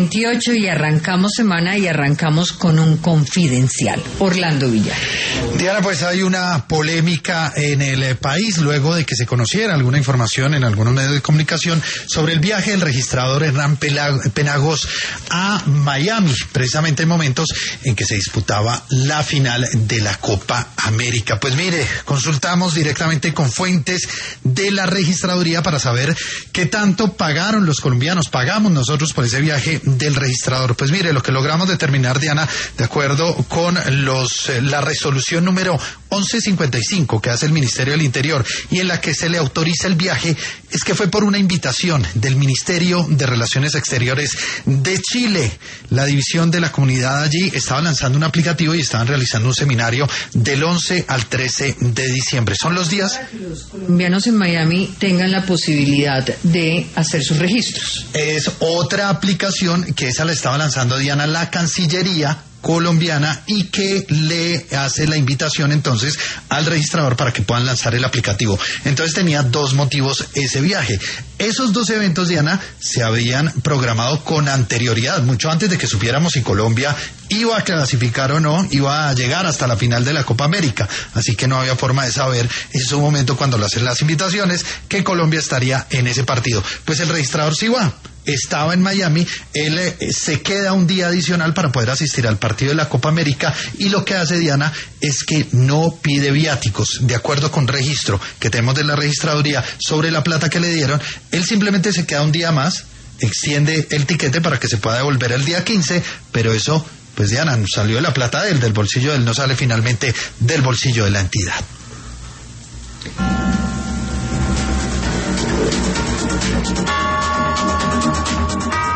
28 y arrancamos semana y arrancamos con un confidencial. Orlando Villar. Diana, pues hay una polémica en el país luego de que se conociera alguna información en algunos medios de comunicación sobre el viaje del registrador Hernán Penagos a Miami, precisamente en momentos en que se disputaba la final de la Copa América. Pues mire, consultamos directamente con fuentes de la registraduría para saber qué tanto pagaron los colombianos, pagamos nosotros por ese viaje del registrador. Pues mire, lo que logramos determinar, Diana, de acuerdo con la resolución número 1155 que hace el Ministerio del Interior y en la que se le autoriza el viaje, es que fue por una invitación del Ministerio de Relaciones Exteriores de Chile. La división de la comunidad allí estaba lanzando un aplicativo y estaban realizando un seminario del 11 al 13 de diciembre. Son los días para que los colombianos en Miami tengan la posibilidad de hacer sus registros. Es otra aplicación que esa la estaba lanzando, Diana, la Cancillería colombiana, y que le hace la invitación entonces al registrador para que puedan lanzar el aplicativo. Entonces tenía dos motivos ese viaje. Esos dos eventos, Diana, se habían programado con anterioridad, mucho antes de que supiéramos si Colombia iba a clasificar o no, iba a llegar hasta la final de la Copa América, así que no había forma de saber en su momento, cuando le hacen las invitaciones, que Colombia estaría en ese partido. Pues el registrador sí va. Estaba en Miami, él se queda un día adicional para poder asistir al partido de la Copa América, y lo que hace, Diana, es que no pide viáticos. De acuerdo con registro que tenemos de la registraduría sobre la plata que le dieron, él simplemente se queda un día más, extiende el tiquete para que se pueda devolver el día 15, pero eso, pues Diana, salió de la plata de él, del bolsillo de él, no sale finalmente del bolsillo de la entidad.